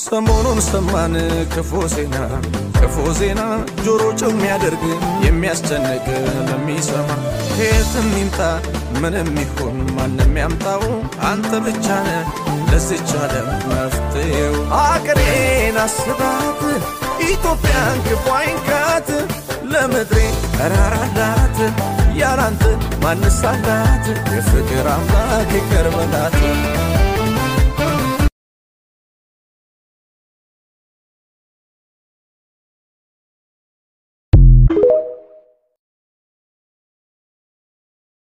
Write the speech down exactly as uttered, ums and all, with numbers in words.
ሰሞኑን ሰማን ክፉ ዜና ክፉ ዜና ጆሮ ጭው የሚያደርግ የሚያስጨንቅ ለሚሰማ ከየትም ይምጣ ምንም ይሁን ማንም ያምጣው አንተ ብቻ ነህ ለዚች ዓለም መፍትሄው አገሬን አስባት ኢትዮጵያን ክፉ አይንካት ለምድሬ ተራራላት ያላንተ ማንስ አላት የፍቅር አምላክ ይቅር በላት